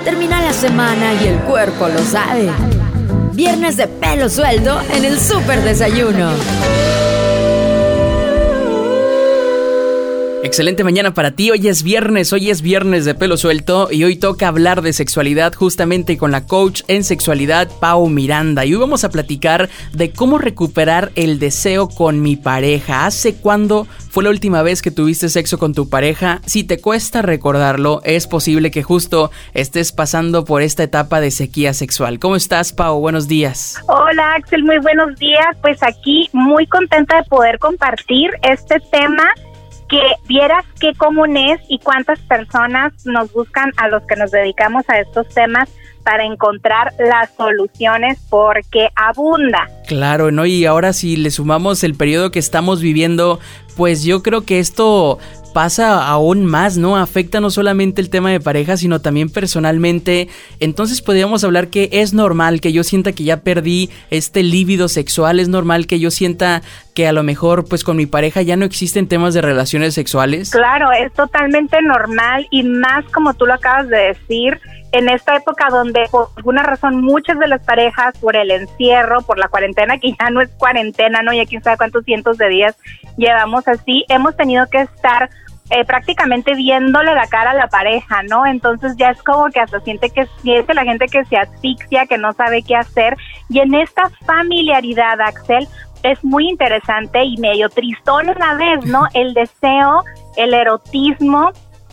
Termina la semana y el cuerpo lo sabe. Viernes de pelo suelto en el Súper Desayuno. Excelente mañana para ti, hoy es viernes de pelo suelto y hoy toca hablar de sexualidad justamente con la coach en sexualidad Pau Miranda y hoy vamos a platicar de cómo recuperar el deseo con mi pareja. ¿Hace cuándo fue la última vez que tuviste sexo con tu pareja? Si te cuesta recordarlo, es posible que justo estés pasando por esta etapa de sequía sexual. ¿Cómo estás, Pau? Buenos días. Hola, Axel, muy buenos días. Pues aquí muy contenta de poder compartir este tema que vieras qué común es y cuántas personas nos buscan a los que nos dedicamos a estos temas para encontrar las soluciones porque abunda. Claro, ¿no? Y ahora si le sumamos el periodo que estamos viviendo, pues yo creo que esto pasa aún más, ¿no? Afecta no solamente el tema de pareja, sino también personalmente. Entonces podríamos hablar que es normal que yo sienta que ya perdí este líbido sexual, es normal que yo sienta que a lo mejor pues con mi pareja ya no existen temas de relaciones sexuales. Claro, es totalmente normal y más como tú lo acabas de decir, en esta época donde por alguna razón muchas de las parejas por el encierro, por la cuarentena, que ya no es cuarentena, ¿no? Ya quién sabe cuántos cientos de días llevamos así, hemos tenido que estar prácticamente viéndole la cara a la pareja, ¿no? Entonces ya es como que hasta siente la gente que se asfixia, que no sabe qué hacer. Y en esta familiaridad, Axel, es muy interesante y medio tristón a la vez, ¿no? El deseo, el erotismo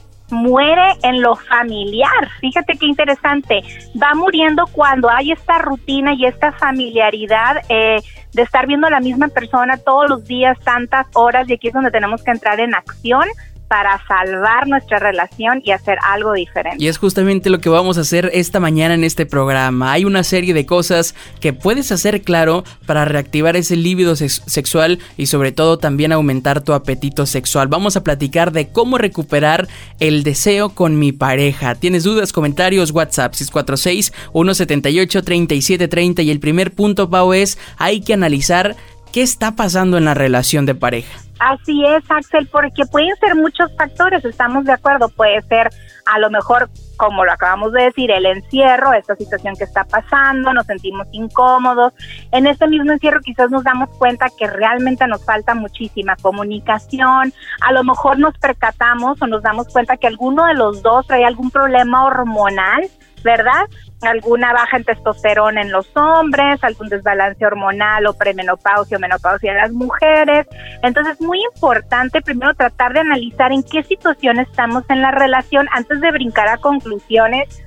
muere en lo familiar. Fíjate qué interesante. Va muriendo cuando hay esta rutina y esta familiaridad de estar viendo a la misma persona todos los días, tantas horas, y aquí es donde tenemos que entrar en acción para salvar nuestra relación y hacer algo diferente. Y es justamente lo que vamos a hacer esta mañana en este programa. Hay una serie de cosas que puedes hacer, claro, para reactivar ese líbido sexual y sobre todo también aumentar tu apetito sexual. Vamos a platicar de cómo recuperar el deseo con mi pareja. ¿Tienes dudas, comentarios? WhatsApp 646-178-3730 y el primer punto, Pau, es hay que analizar qué está pasando en la relación de pareja. Así es, Axel, porque pueden ser muchos factores, estamos de acuerdo, puede ser a lo mejor, como lo acabamos de decir, el encierro, esta situación que está pasando, nos sentimos incómodos. En este mismo encierro quizás nos damos cuenta que realmente nos falta muchísima comunicación, a lo mejor nos percatamos o nos damos cuenta que alguno de los dos trae algún problema hormonal, ¿verdad? Alguna baja en testosterona en los hombres, algún desbalance hormonal o premenopausia o menopausia en las mujeres. Entonces es muy importante primero tratar de analizar en qué situación estamos en la relación antes de brincar a conclusiones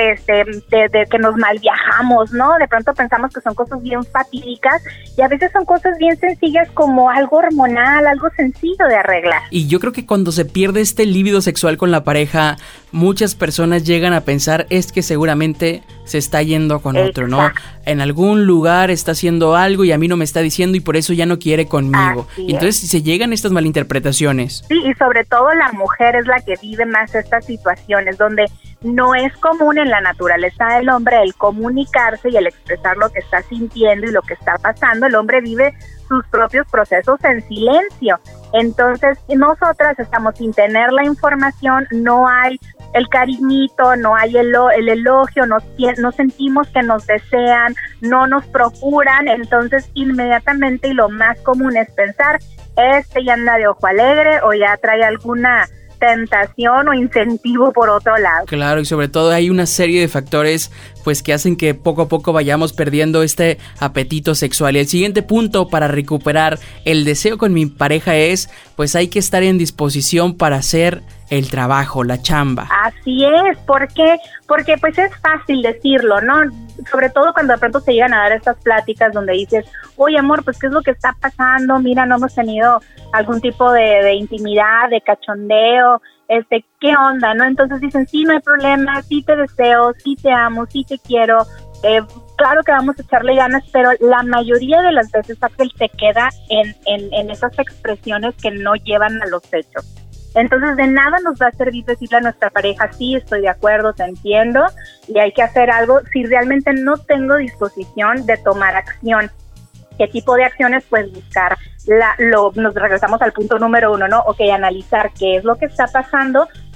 de que nos mal viajamos, ¿no? De pronto pensamos que son cosas bien fatídicas y a veces son cosas bien sencillas como algo hormonal, algo sencillo de arreglar. Y yo creo que cuando se pierde este líbido sexual con la pareja, muchas personas llegan a pensar es que seguramente se está yendo con otro, ¿no? En algún lugar está haciendo algo y a mí no me está diciendo y por eso ya no quiere conmigo. Y entonces se llegan estas malinterpretaciones. Sí, y sobre todo la mujer es la que vive más estas situaciones donde no es común en la naturaleza del hombre el comunicarse y el expresar lo que está sintiendo y lo que está pasando. El hombre vive sus propios procesos en silencio. Entonces, nosotras estamos sin tener la información, no hay el cariñito, no hay el elogio, no sentimos que nos desean, no nos procuran. Entonces, inmediatamente, y lo más común es pensar, ya anda de ojo alegre o ya trae alguna tentación o incentivo por otro lado. Claro, y sobre todo hay una serie de factores pues que hacen que poco a poco vayamos perdiendo este apetito sexual. Y el siguiente punto para recuperar el deseo con mi pareja es pues hay que estar en disposición para hacer el trabajo, la chamba. Así es, porque pues es fácil decirlo, ¿no? Sobre todo cuando de pronto se llegan a dar estas pláticas donde dices, oye amor, pues ¿qué es lo que está pasando? Mira, no hemos tenido algún tipo de intimidad, de cachondeo, ¿qué onda? ¿No? Entonces dicen, sí, no hay problema, sí te deseo, sí te amo, sí te quiero, claro que vamos a echarle ganas, pero la mayoría de las veces, Axel, se queda en esas expresiones que no llevan a los hechos. Entonces de nada nos va a servir decirle a nuestra pareja, sí, estoy de acuerdo, te entiendo y hay que hacer algo si realmente no tengo disposición de tomar acción. ¿Qué tipo de acciones? Pues buscar, nos regresamos al punto número 1, ¿no? Ok, analizar qué es lo que está pasando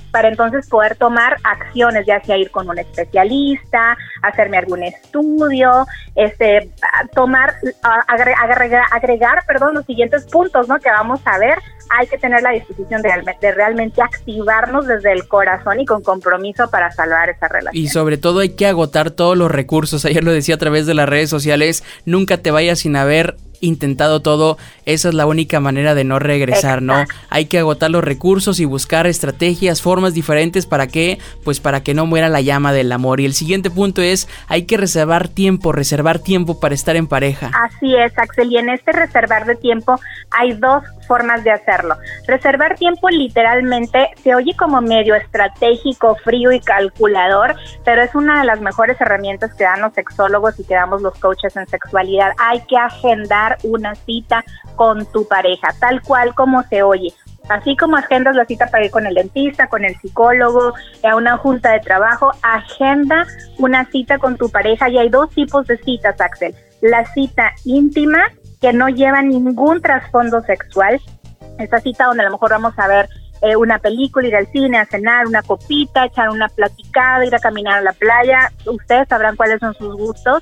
para entonces poder tomar acciones, ya sea ir con un especialista, hacerme algún estudio, agregar los siguientes puntos, ¿no?, que vamos a ver. Hay que tener la disposición de realmente activarnos desde el corazón y con compromiso para salvar esa relación. Y sobre todo hay que agotar todos los recursos. Ayer lo decía a través de las redes sociales, nunca te vayas sin haber intentado todo. Esa es la única manera de no regresar, ¿no? Hay que agotar los recursos y buscar estrategias, formas diferentes. ¿Para qué? Pues para que no muera la llama del amor. Y el siguiente punto es, hay que reservar tiempo para estar en pareja. Así es, Axel, y en este reservar de tiempo hay dos formas de hacerlo. Reservar tiempo literalmente se oye como medio estratégico, frío y calculador, pero es una de las mejores herramientas que dan los sexólogos y que damos los coaches en sexualidad. Hay que agendar una cita con tu pareja, tal cual como se oye. Así como agendas la cita para ir con el dentista, con el psicólogo, a una junta de trabajo, agenda una cita con tu pareja. Y hay dos tipos de citas, Axel. La cita íntima, que no lleva ningún trasfondo sexual. Esta cita donde a lo mejor vamos a ver una película, ir al cine, a cenar, una copita, echar una platicada, ir a caminar a la playa. Ustedes sabrán cuáles son sus gustos.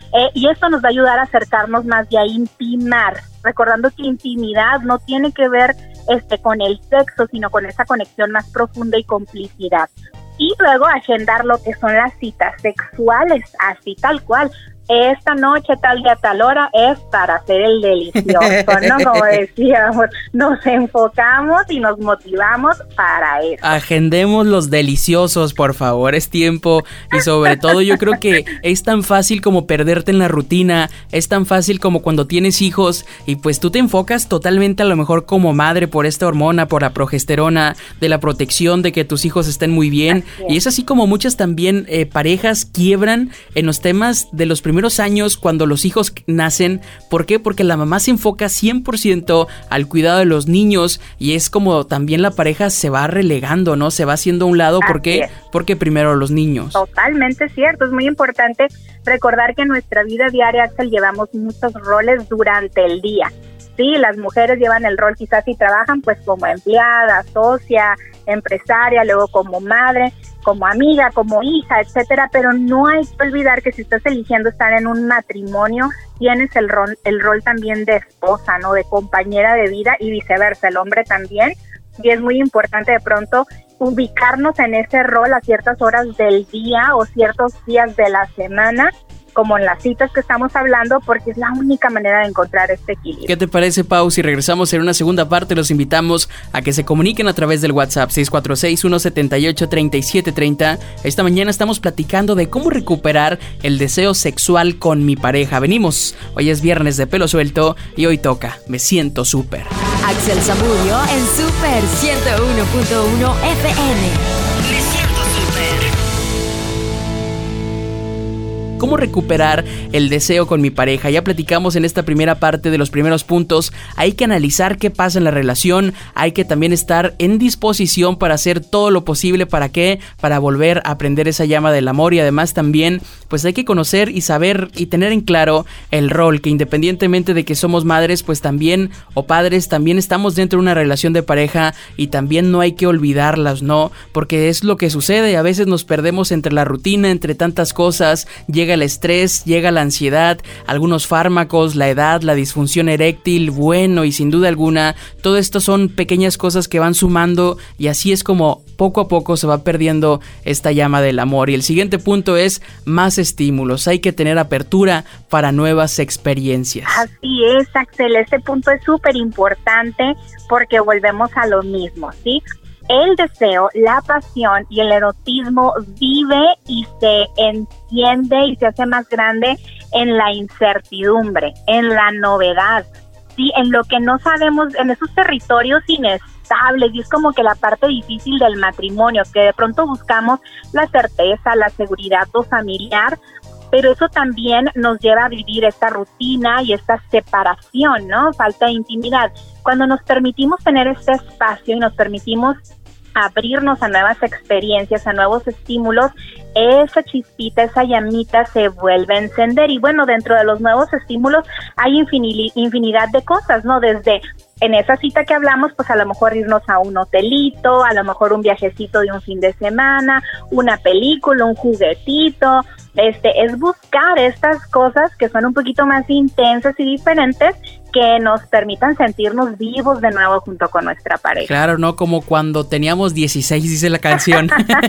Y esto nos va a ayudar a acercarnos más y a intimar, recordando que intimidad no tiene que ver con el sexo, sino con esa conexión más profunda y complicidad. Y luego agendar lo que son las citas sexuales, así tal cual. Esta noche, tal día, tal hora, es para hacer el delicioso, ¿no? Como decíamos, nos enfocamos y nos motivamos para eso. Agendemos los deliciosos, por favor, es tiempo. Y sobre todo yo creo que es tan fácil como perderte en la rutina, es tan fácil como cuando tienes hijos y pues tú te enfocas totalmente a lo mejor como madre por esta hormona, por la progesterona, de la protección, de que tus hijos estén muy bien. Y es así como muchas también parejas quiebran en los temas de los primeros años cuando los hijos nacen. ¿Por qué? Porque la mamá se enfoca 100% al cuidado de los niños y es como también la pareja se va relegando, ¿no? Se va haciendo a un lado. ¿Por qué? Porque primero los niños. Totalmente cierto. Es muy importante recordar que en nuestra vida diaria, Axel, llevamos muchos roles durante el día. Sí, las mujeres llevan el rol quizás si trabajan pues como empleada, socia, empresaria, luego como madre, como amiga, como hija, etcétera, pero no hay que olvidar que si estás eligiendo estar en un matrimonio, tienes el rol también de esposa, ¿no? De compañera de vida y viceversa, el hombre también, y es muy importante de pronto ubicarnos en ese rol a ciertas horas del día o ciertos días de la semana, como en las citas que estamos hablando, porque es la única manera de encontrar este equilibrio. ¿Qué te parece, Pau? Si regresamos en una segunda parte, los invitamos a que se comuniquen a través del WhatsApp 646-178-3730. Esta mañana estamos platicando de cómo recuperar el deseo sexual con mi pareja. Venimos, hoy es viernes de Pelo Suelto y hoy toca Me Siento Súper. Axel Zamudio en Super 101.1 FM. ¿Cómo recuperar el deseo con mi pareja? Ya platicamos en esta primera parte de los primeros puntos. Hay que analizar qué pasa en la relación. Hay que también estar en disposición para hacer todo lo posible. ¿Para qué? Para volver a aprender esa llama del amor. Y además también pues hay que conocer y saber y tener en claro el rol, que independientemente de que somos madres pues también o padres, también estamos dentro de una relación de pareja y también no hay que olvidarlas, ¿no? Porque es lo que sucede. A veces nos perdemos entre la rutina, entre tantas cosas. Llega el estrés, llega la ansiedad, algunos fármacos, la edad, la disfunción eréctil, bueno, y sin duda alguna, todo esto son pequeñas cosas que van sumando y así es como poco a poco se va perdiendo esta llama del amor. Y el siguiente punto es más estímulos, hay que tener apertura para nuevas experiencias. Así es, Axel, este punto es súper importante porque volvemos a lo mismo, ¿sí? El deseo, la pasión y el erotismo vive y se entiende y se hace más grande en la incertidumbre, en la novedad, ¿sí? En lo que no sabemos, en esos territorios inestables, y es como que la parte difícil del matrimonio, que de pronto buscamos la certeza, la seguridad familiar, pero eso también nos lleva a vivir esta rutina y esta separación, ¿no? Falta de intimidad. Cuando nos permitimos tener este espacio y nos permitimos abrirnos a nuevas experiencias, a nuevos estímulos, esa chispita, esa llamita se vuelve a encender. Y bueno, dentro de los nuevos estímulos hay infinidad de cosas, ¿no? Desde en esa cita que hablamos, pues a lo mejor irnos a un hotelito, a lo mejor un viajecito de un fin de semana, una película, un juguetito. Es buscar estas cosas que son un poquito más intensas y diferentes, que nos permitan sentirnos vivos de nuevo junto con nuestra pareja. Claro, ¿no? Como cuando teníamos 16, dice la canción.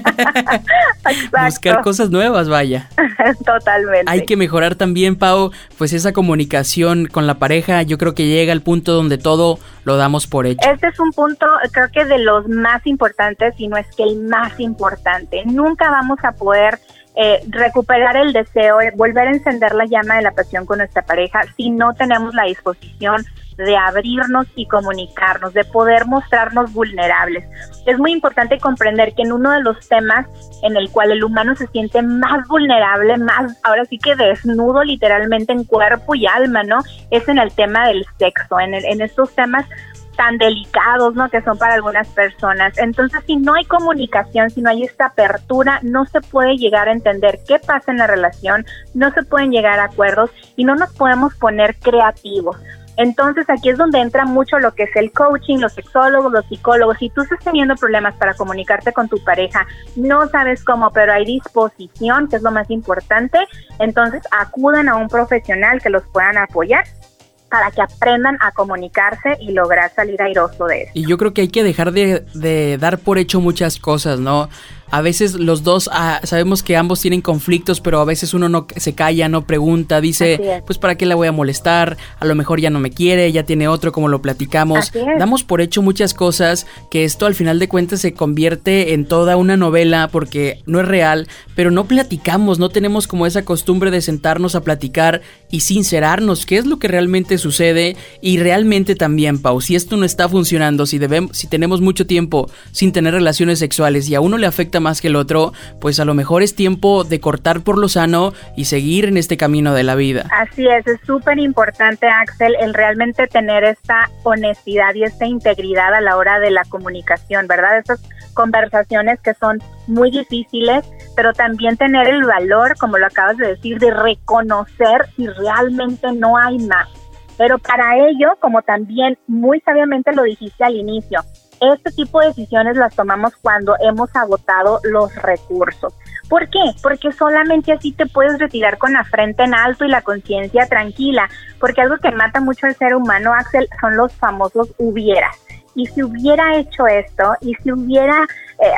Buscar cosas nuevas, vaya. Totalmente. Hay que mejorar también, Pau, pues esa comunicación con la pareja. Yo creo que llega al punto donde todo lo damos por hecho. Este es un punto, creo que de los más importantes, si no es que el más importante. Nunca vamos a poder recuperar el deseo, volver a encender la llama de la pasión con nuestra pareja si no tenemos la disposición de abrirnos y comunicarnos, de poder mostrarnos vulnerables. Es muy importante comprender que en uno de los temas en el cual el humano se siente más vulnerable, más, ahora sí que desnudo literalmente en cuerpo y alma, ¿no? Es en el tema del sexo, en estos temas tan delicados, ¿no? Que son para algunas personas. Entonces, si no hay comunicación, si no hay esta apertura, no se puede llegar a entender qué pasa en la relación, no se pueden llegar a acuerdos y no nos podemos poner creativos. Entonces, aquí es donde entra mucho lo que es el coaching, los sexólogos, los psicólogos. Si tú estás teniendo problemas para comunicarte con tu pareja, no sabes cómo, pero hay disposición, que es lo más importante, entonces acudan a un profesional que los puedan apoyar para que aprendan a comunicarse y lograr salir airoso de eso. Y yo creo que hay que dejar de dar por hecho muchas cosas, ¿no? A veces los dos sabemos que ambos tienen conflictos, pero a veces uno no se calla, no pregunta, dice, pues ¿para qué la voy a molestar? A lo mejor ya no me quiere, ya tiene otro, como lo platicamos. Damos por hecho muchas cosas, que esto al final de cuentas se convierte en toda una novela porque no es real, pero no platicamos, no tenemos como esa costumbre de sentarnos a platicar y sincerarnos qué es lo que realmente sucede. Y realmente también, Pau, si esto no está funcionando, si tenemos mucho tiempo sin tener relaciones sexuales y a uno le afecta más que el otro, pues a lo mejor es tiempo de cortar por lo sano y seguir en este camino de la vida. Así es súper importante, Axel, el realmente tener esta honestidad y esta integridad a la hora de la comunicación, ¿verdad? Estas conversaciones que son muy difíciles, pero también tener el valor, como lo acabas de decir, de reconocer si realmente no hay más. Pero para ello, como también muy sabiamente lo dijiste al inicio, este tipo de decisiones las tomamos cuando hemos agotado los recursos. ¿Por qué? Porque solamente así te puedes retirar con la frente en alto y la conciencia tranquila, porque algo que mata mucho al ser humano, Axel, son los famosos hubieras. Y si hubiera hecho esto, y si hubiera,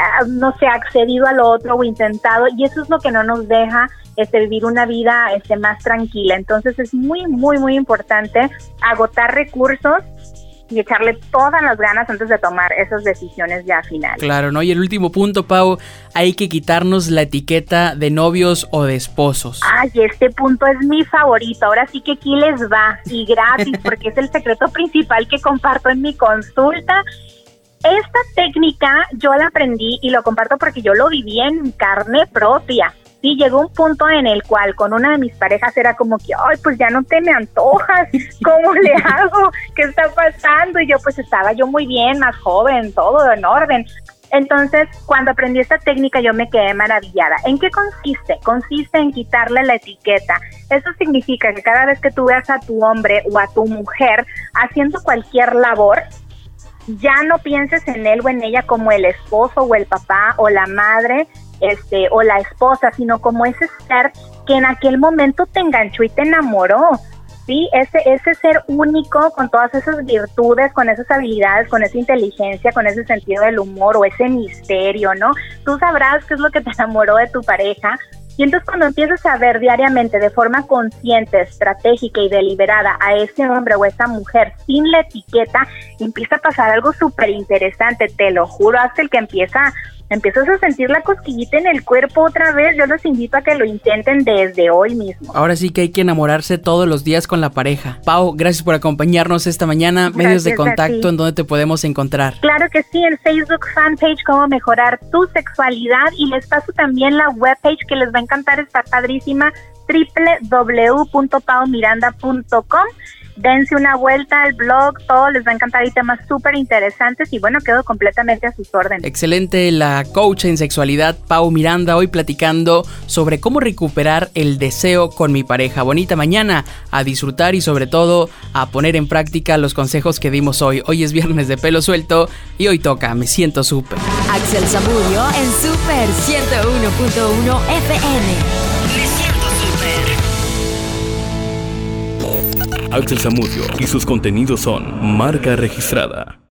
accedido a lo otro o intentado, y eso es lo que no nos deja vivir una vida más tranquila. Entonces es muy, muy, muy importante agotar recursos y echarle todas las ganas antes de tomar esas decisiones ya finales. Claro, ¿no? Y el último punto, Pau, hay que quitarnos la etiqueta de novios o de esposos. Ay, este punto es mi favorito. Ahora sí que aquí les va, y gratis, porque es el secreto principal que comparto en mi consulta. Esta técnica yo la aprendí y lo comparto porque yo lo viví en carne propia. Sí, llegó un punto en el cual con una de mis parejas era como que, ay, pues ya no te me antojas, ¿cómo le hago? ¿Qué está pasando? Y yo pues estaba yo muy bien, más joven, todo en orden. Entonces, cuando aprendí esta técnica yo me quedé maravillada. ¿En qué consiste? Consiste en quitarle la etiqueta. Eso significa que cada vez que tú veas a tu hombre o a tu mujer haciendo cualquier labor, ya no pienses en él o en ella como el esposo o el papá o la madre, o la esposa, sino como ese ser que en aquel momento te enganchó y te enamoró, ¿sí? Ese ser único con todas esas virtudes, con esas habilidades, con esa inteligencia, con ese sentido del humor o ese misterio, ¿no? Tú sabrás qué es lo que te enamoró de tu pareja. Y entonces cuando empiezas a ver diariamente de forma consciente, estratégica y deliberada a ese hombre o esa mujer sin la etiqueta, empieza a pasar algo súper interesante, te lo juro, hasta el que empiezas a sentir la cosquillita en el cuerpo otra vez. Yo los invito a que lo intenten desde hoy mismo. Ahora sí que hay que enamorarse todos los días con la pareja. Pau, gracias por acompañarnos esta mañana. Gracias. Medios de contacto en donde te podemos encontrar. Claro que sí, en Facebook fanpage Cómo Mejorar Tu Sexualidad, y les paso también la webpage que les va a encantar, está padrísima, www.paumiranda.com. Dense una vuelta al blog, todo les va a encantar, hay temas súper interesantes y bueno, quedo completamente a sus órdenes. Excelente, la coach en sexualidad Pau Miranda hoy platicando sobre cómo recuperar el deseo con mi pareja. Bonita mañana, a disfrutar y sobre todo a poner en práctica los consejos que dimos hoy. Hoy es viernes de Pelo Suelto y hoy toca Me Siento Súper. Axel Zamudio en Super 101.1 FM. Me siento súper. Axel Zamudio y sus contenidos son marca registrada.